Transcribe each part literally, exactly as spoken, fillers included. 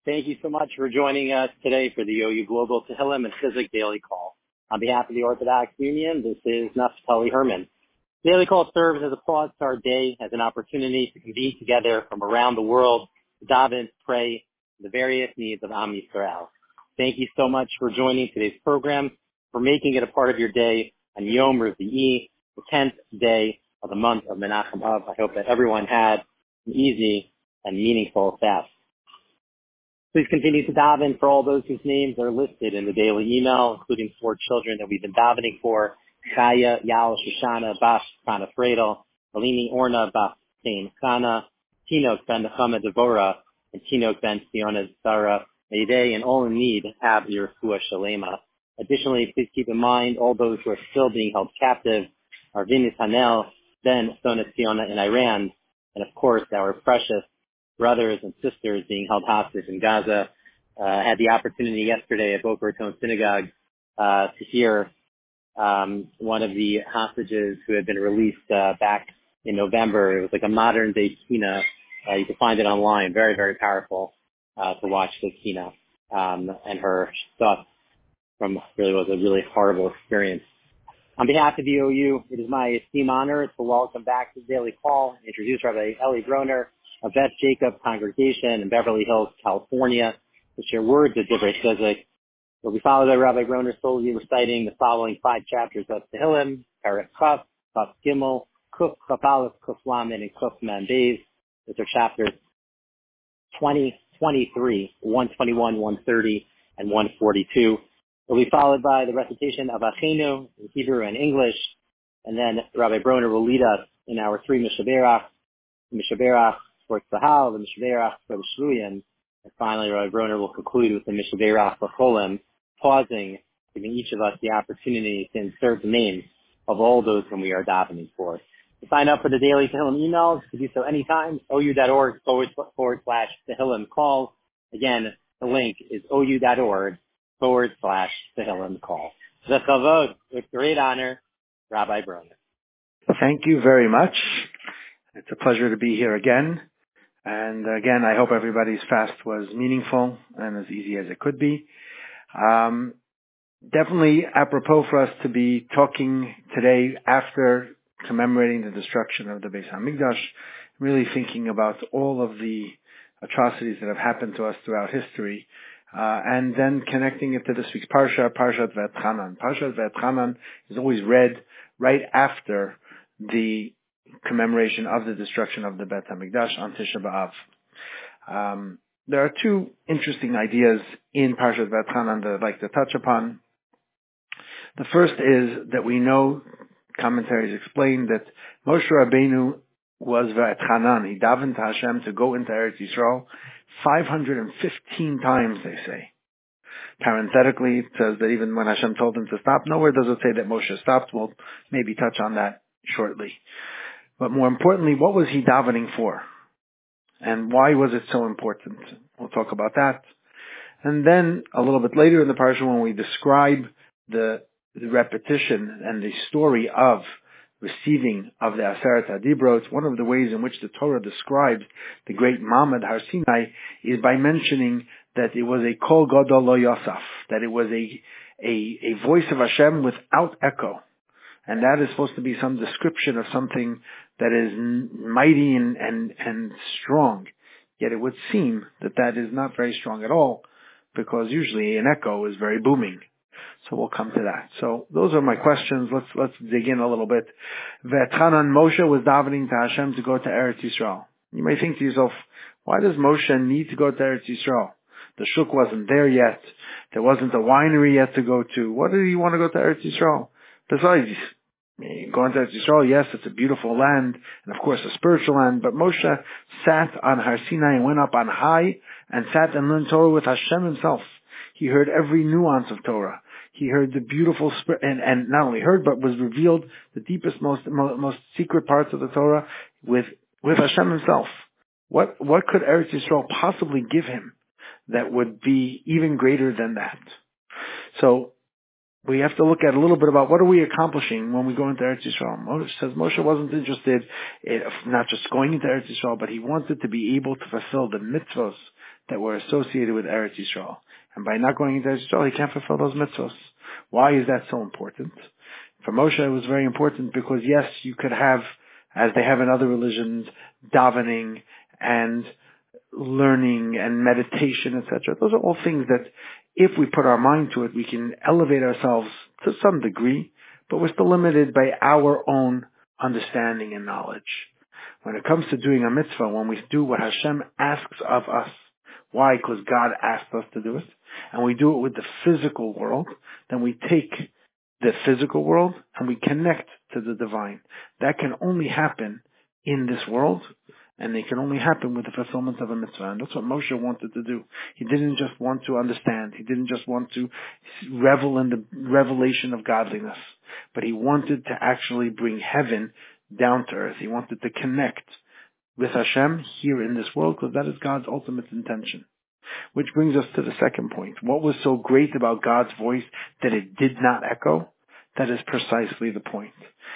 Thank you so much for joining us today for the O U Global Tehillim and Chizuk Daily Call. On behalf of the Orthodox Union, this is Naftali Herman. Daily Call serves as a pause to our day, as an opportunity to convene together from around the world to daven, pray, the various needs of Am Yisrael. Thank you so much for joining today's program, for making it a part of your day on Yom Revi'i, the tenth day of the month of Menachem Av. I hope that everyone had an easy and meaningful fast. Please continue to daven for all those whose names are listed in the daily email, including four children that we've been davening for: Chaya, Yal, Shoshana, Bas, Kana Fredel, Alini, Orna, Bas, Tain, Kana, Tinok, Ben Nechama, Devorah, and Tinok, Ben Fiona, Zara. May they and all in need have your Refuah Shalema. Additionally, please keep in mind all those who are still being held captive: Arvinis Hanel, Ben Sona Fiona in Iran, and of course our precious brothers and sisters being held hostage in Gaza. Uh, I had the opportunity yesterday at Boca Raton Synagogue uh, to hear um, one of the hostages who had been released uh, back in November. It was like a modern day kina. Uh, you can find it online. Very, very powerful uh, to watch the kina um, and her thoughts from really was a really horrible experience. On behalf of the O U, it is my esteemed honor to welcome back to the Daily Call and introduce Rabbi Eli Groner of Beth Jacob Congregation in Beverly Hills, California, to share words of Divrei Chizuk. We'll be followed by Rabbi Groner solely reciting the following five chapters of Tehillim: Perek Chaf, Chaf Gimel, Kuf Chaf Aleph, Kuf Lamed, and Kuf Mem Beis. Those are chapters twenty, twenty-three, one twenty-one, one thirty, and one forty-two. We'll be followed by the recitation of Achenu in Hebrew and English, and then Rabbi Groner will lead us in our three Mishaberach, Mishaberach for Tzahal, the Mishaberach for the Shluyin, and finally Rabbi Groner will conclude with the Mishaberach for Cholim, pausing, giving each of us the opportunity to insert the names of all those whom we are davening for. To sign up for the daily Tehillim emails, you can do so anytime, ou.org forward, forward slash Tehillim calls. Again, the link is ou.org forward slash Tehillim call. Zechavod, with great honor, Rabbi Groner. Thank you very much. It's a pleasure to be here again. And again, I hope everybody's fast was meaningful and as easy as it could be. Um, definitely apropos for us to be talking today after commemorating the destruction of the Beis HaMikdash, really thinking about all of the atrocities that have happened to us throughout history, uh, and then connecting it to this week's Parsha, Parshat V'etchanan. Parshat V'etchanan is always read right after the commemoration of the destruction of the Beit HaMikdash on Tisha B'Av. Um, there are two interesting ideas in Parshat V'etchanan that I'd like to touch upon. The first is that we know, commentaries explain, that Moshe Rabbeinu was V'etchanan. He davened to Hashem to go into Eretz Yisrael five hundred fifteen times, they say. Parenthetically, it says that even when Hashem told him to stop, nowhere does it say that Moshe stopped. We'll maybe touch on that shortly. But more importantly, what was he davening for? And why was it so important? We'll talk about that. And then a little bit later in the parsha, when we describe the, the repetition and the story of receiving of the Aseret HaDibrot, one of the ways in which the Torah describes the great Mamad Har Sinai is by mentioning that it was a Kol Gadol Lo Yosaf, that it was a, a, a voice of Hashem without echo. And that is supposed to be some description of something that is mighty and, and, and strong. Yet it would seem that that is not very strong at all, because usually an echo is very booming. So we'll come to that. So those are my questions. Let's, let's dig in a little bit. V'etchanan, Moshe was davening to Hashem to go to Eretz Yisrael. You may think to yourself, why does Moshe need to go to Eretz Yisrael? The Shuk wasn't there yet. There wasn't a winery yet to go to. What did he want to go to Eretz Yisrael? Besides, going to Eretz Yisrael, yes, it's a beautiful land, and of course a spiritual land, but Moshe sat on Har Sinai and went up on high and sat and learned Torah with Hashem himself. He heard every nuance of Torah. He heard the beautiful, spirit, and, and not only heard, but was revealed the deepest, most, most secret parts of the Torah with, with Hashem himself. What, what could Eretz Yisrael possibly give him that would be even greater than that? So, we have to look at a little bit about what are we accomplishing when we go into Eretz Yisrael. Moshe says Moshe wasn't interested in not just going into Eretz Yisrael, but he wanted to be able to fulfill the mitzvos that were associated with Eretz Yisrael. And by not going into Eretz Yisrael, he can't fulfill those mitzvahs. Why is that so important? For Moshe, it was very important because, yes, you could have, as they have in other religions, davening and learning and meditation, et cetera. Those are all things that, if we put our mind to it, we can elevate ourselves to some degree, but we're still limited by our own understanding and knowledge. When it comes to doing a mitzvah, when we do what Hashem asks of us, why? Because God asked us to do it, and we do it with the physical world, then we take the physical world and we connect to the divine. That can only happen in this world, and it can only happen with the fulfillment of a mitzvah. And that's what Moshe wanted to do. He didn't just want to understand. He didn't just want to revel in the revelation of godliness, but he wanted to actually bring heaven down to earth. He wanted to connect with Hashem here in this world, because that is God's ultimate intention. Which brings us to the second point. What was so great about God's voice that it did not echo? That is precisely the point.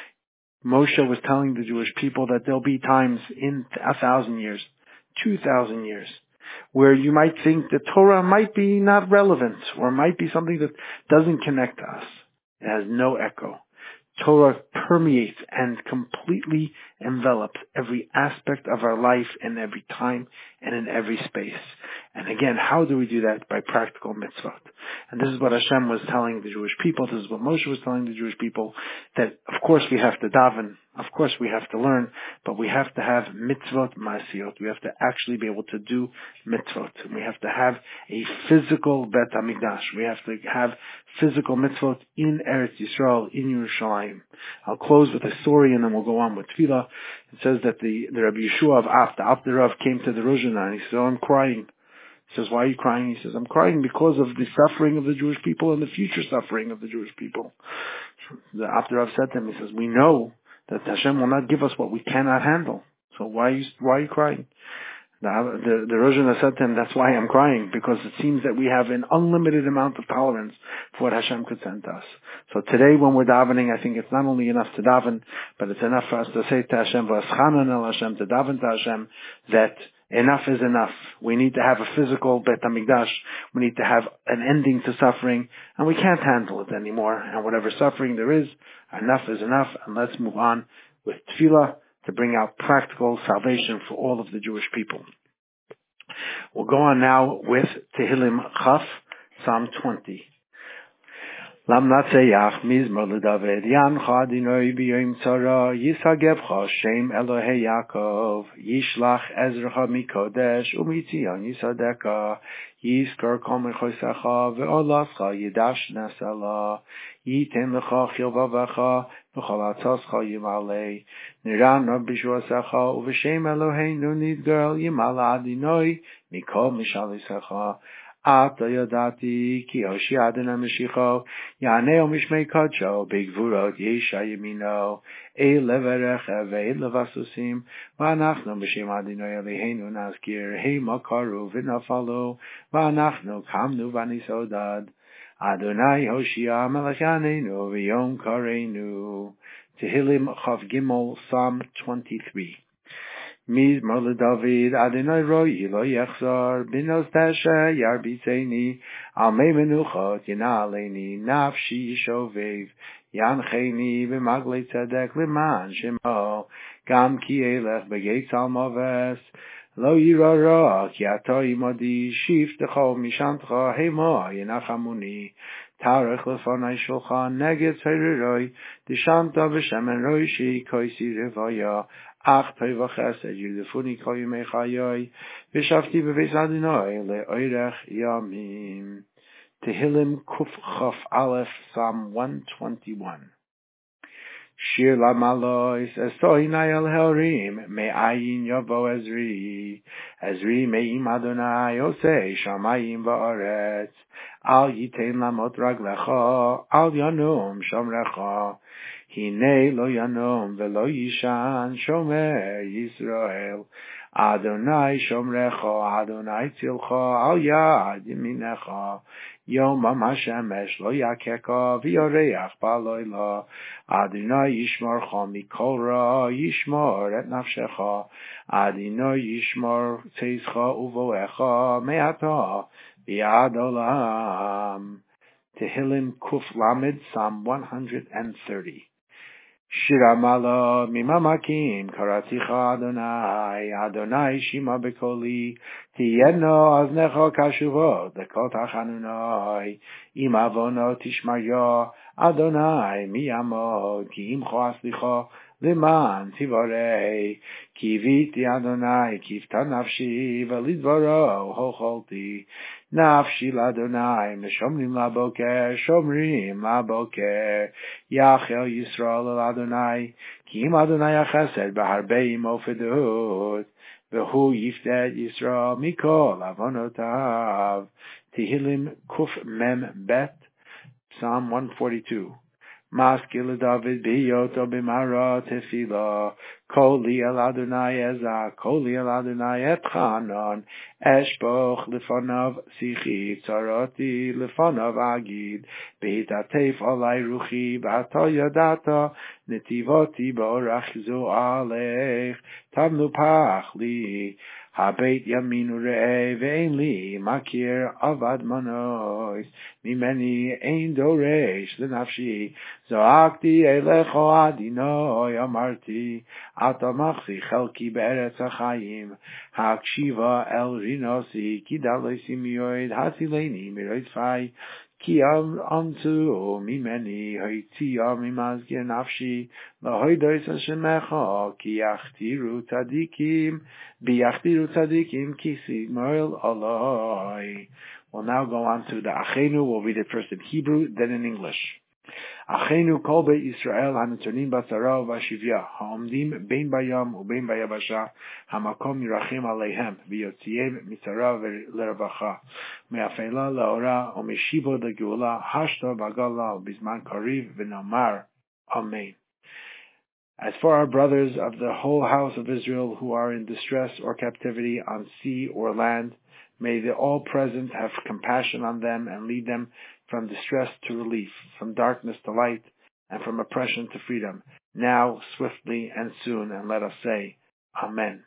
Moshe was telling the Jewish people that there'll be times in a thousand years, two thousand years, where you might think the Torah might be not relevant, or might be something that doesn't connect to us. It has no echo. Torah permeates and completely envelops every aspect of our life in every time and in every space. And again, how do we do that? By practical mitzvot. And this is what Hashem was telling the Jewish people. This is what Moshe was telling the Jewish people, that of course we have to daven, of course we have to learn, but we have to have mitzvot ma'asiyot. We have to actually be able to do mitzvot. And we have to have a physical Bet HaMikdash. We have to have physical mitzvot in Eretz Yisrael, in Yerushalayim. I'll close with a story and then we'll go on with Tefillah. It says that the, the Rabbi Yeshua of Af, the Af the Rav, came to the Rosh Hashanah and he said, oh, I'm crying. He says, why are you crying? He says, I'm crying because of the suffering of the Jewish people and the future suffering of the Jewish people. The Af the Rav said to him, he says, we know that Hashem will not give us what we cannot handle. So why are you, why are you crying? The, the, the Rosh Hashanah said to him, that's why I'm crying, because it seems that we have an unlimited amount of tolerance for what Hashem could send to us. So today when we're davening, I think it's not only enough to daven, but it's enough for us to say to Hashem, V'aschanan el Hashem, to daven to Hashem, that enough is enough. We need to have a physical Bet HaMikdash. We need to have an ending to suffering, and we can't handle it anymore. And whatever suffering there is, enough is enough, and let's move on with Tefillah, to bring out practical salvation for all of the Jewish people. We'll go on now with Tehillim Chaf, Psalm twenty. Lam natseach mizmor leDavid yancha adinoi b'yom tzara yisagevcha Shem Elohei Yaakov yishlach ezracha mikodesh umitzion yisadeka yiskor kol mechosecha ve'olascha yidash nesela yitem lecha chilvavecha v'chol atzoscha yimalei niran b'shuasecha u'v'Shem Eloheinu nidgal yimala adinoi mikol mishalisecha Ata yadati ki hoshi adonai Mashiach yaneo mishmei kadsho bigvurot yesha yemino ei leverecha ve'ei levasusim v'anachnu b'shem adonai Eloheinu nazkir hei makaru v'nafalo v'anachnu kamnu v'nisodad Adonai Hoshia melech yaneinu v'yom kareinu. Tehillim Chav Gimel, Psalm twenty-three. Mizmor leDavid Adonai roi lo yachzor binos tasha yarbitzeni al mei menuchot yenaleni nafshi shovev yancheni b'maglei tzedek leman shemo gam ki elech b'geit salmoves lo yira ra ki ato imodi shiftecho mishantcha hema yenachamuni tarech lefanai shulchan neged tzeiriroi dishanta b'shemen roishi koisi revaya Ach toiv chesed yudefuni kol yemei chayoi v'shavti b'beis Adonai le'oirech yamim. Tehillim Kuf Chaf Aleph, Psalm one twenty-one. Shir lamalois estoinai al heorim me'ayin yavo Ezri Ezri me'im Adonai osei shamayim va'aretz al yitein lamot raglecha al yanum shomrecha Hine lo yanom velo yishan shomer Yisrael Adonai shomrecha, Adonai tzilcha, al yad yeminecha. Yom HaShemesh lo yakeka, v'yoreach ba'loila. Adonai yishmorcha mikol ra, yishmor et nafshecha. Adonai yishmor tzizcha uvoecha, me'ata v'yad olam. Tehillim Kuf Lamed, Psalm one hundred thirty. Shira Malo Mimamakim Karaticha Adonai Adonai Shima Bekoli Tiyeno Aznecho Kashuvo Dekot Achanunai Im Avono Tishmayo Adonai Miyamo Ki Imcho Aslicho Liman Tivorei Kiviti Adonai Kivta Nafshi Velidvoro Hocholti Nafshi Ladonai Meshomrim Laboker Shomrim Laboker Yachel Yisrael Adonai Ki Im Adonai Chesed B'Harbei Mofedut V'Hu Yifted Yisrael Mikol Avonotav. Tehillim Kuf Mem Bet, Psalm one forty-two. Maskil David Biyoto Bimara Tefila Koli El Adonai Eza Koli El Adonai Et Chanon Eshboch Lefonav Sichi Tzaroti Lefonav Agid Behitatef Alai Ruchi Bata Yadata Netivoti Borach Zu Alech Tamnu Pachli Habeit Yaminu Re'e Ve'en Li Makir Avad Manois Mimeni Ein Doresh Lenafshi Zoakti Elecho Adinoi Amarti Atamachsi Chelki Be'eretz HaChayim Hakshiva El Rinosi Kidalei Simioid Hasileni Miroid Fai Ki am amtu mimeni hoitia mimazge nafshi lahoidois hashemecha ki yachtiru tzadikim biyachtiru tzadikim kisi moil aloi. We'll now go on to the Achenu. We'll read it first in Hebrew, then in English. Achenu kol beit Yisrael hanetonim batzara v'ashivya haomdim bein bayam ubein bayabasha hamakom yirachim aleihem v'yotziem mitzara v'leravacha me'afela laora u'meshivo degeula hashta bagala u'bizman kariv v'namar. Amen. As for our brothers of the whole house of Israel who are in distress or captivity on sea or land, may the all-present have compassion on them and lead them from distress to relief, from darkness to light, and from oppression to freedom, now, swiftly, and soon, and let us say, Amen.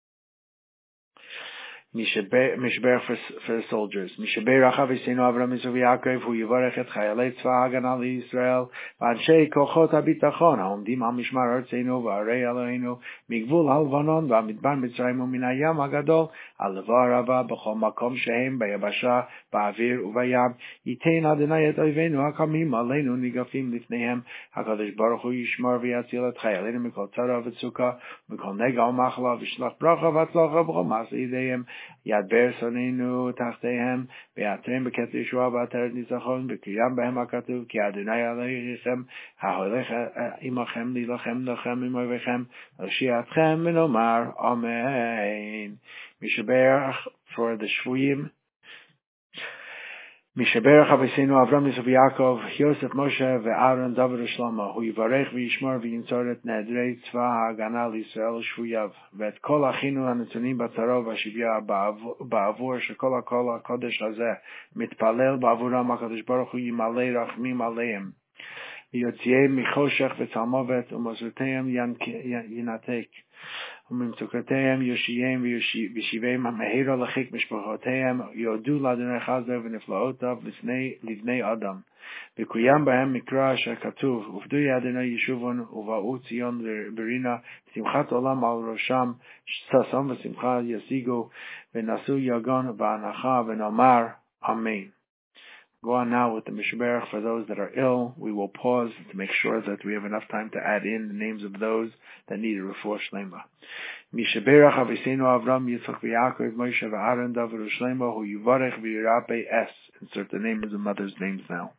Mishber for, for the soldiers. Mishaber Rachav Yisenu Avram Yisrael Yaakov Hu Yivarech Et Chayalei Tzva Hagana Yisrael V'Anshei Kochot HaBitachon Haomdim Al Mishmar Artzeinu V'Arei Eloheinu Migvul HaLvanon V'Amidbar Mitzrayim U'Min Hayam HaGadol Al-Levar Rava B'Chol Makom Shehem B'Yabasha Ba'Avir U'Vayam Yitein Adonai Et Oivenu HaKamim Aleinu Nigafim Lifneihem HaKadosh Baruch Hu Yishmar V'Yatzil Et Chayaleinu Mikol Tzara V'Tzukah Mikol Nega U'Machla V'Shlach Bracha V'Atzlacha B'Chol Ma'aseh Yideihem Yad Ber Sonenu Tachtehem Be'atrem B'Ket Yeshua B'Ateret Nitzachon B'Kiyam Behem HaKatuv Ki Adonai Aleichem HaHolech Imachem Lilachem Lachem Imoivechem L'Shiatchem V'Nomar Amen. Mishaberach for the Shvuyim. Mishaberach Aviseinu Avram Yisrael Yaakov Yosef Moshe ve'Aaron David Shlomo Hu Yivarech v'Yishmor v'Yinzoret Nedrei Tzva Hagana L'Yisrael Shvuyav V'et Kol Achinu Hanetonim Batzaro V'Ashivya Ba'avur Shekol HaKol HaKodesh Hazeh Mitpalel Ba'avuram HaKadosh Baruch Hu Yimalei Rachmim Aleim V'Yotziei Michoshech V'Tzalmovet U'Mosrteim Yinatek וממצוקותיהם יושיעם וישיבם המהירו לחיק משפחותיהם יודו לאדוני חסדו ונפלאותיו לבני אדם וקוים בהם מקרא אשר כתוב עובדו אדוני ישובון ובאו ציון ברינה שמחת עולם על ראשם ששון ושמחה ישיגו ונשאו יגון והנחה ונאמר אמן. Go on now with the Mishberach for those that are ill. We will pause to make sure that we have enough time to add in the names of those that need a refuah shlema. Mishberach Aviseinu Avram Yitzchak v'Yaakov Moshe v'Aaron David Shlomo Hu Yivarech v'Yirapei Es. Insert the names of the mother's names now.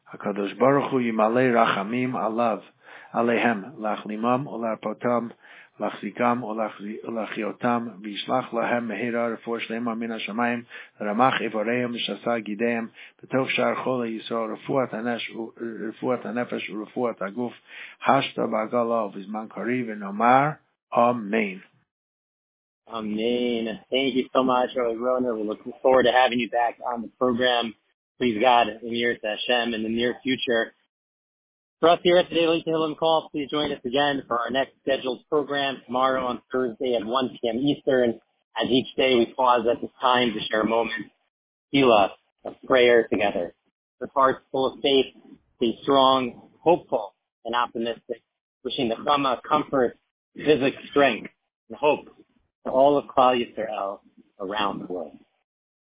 HaKadosh Baruch Hu Yimalei Rachamim Alav, Alehem, Lachlimam, Olarpotam, Lachzikam, Olachiotam, Vishlach Lahem Mehira, Refor Shlema Min HaShamayim, Ramach Evoreim, Shasa Gideim, Betoch Shar Chol Yisrael, Refuat Hanesh, Refuat Hanefesh, Refuat Haguf, Hashta Ba'agala, Vizman Kariv, and Omar, Amen. Amen. Thank you so much, Rabbi Groner. We're looking forward to having you back on the program. Please God, in your Hashem in the near future. For us here at the Daily Tehillim Call, please join us again for our next scheduled program tomorrow on Thursday at one p.m. Eastern. As each day we pause at this time to share a moment, tefillah, of prayer together. With hearts full of faith, stay strong, hopeful, and optimistic. Wishing the Chama comfort, physical strength, and hope to all of Klal Yisrael around the world.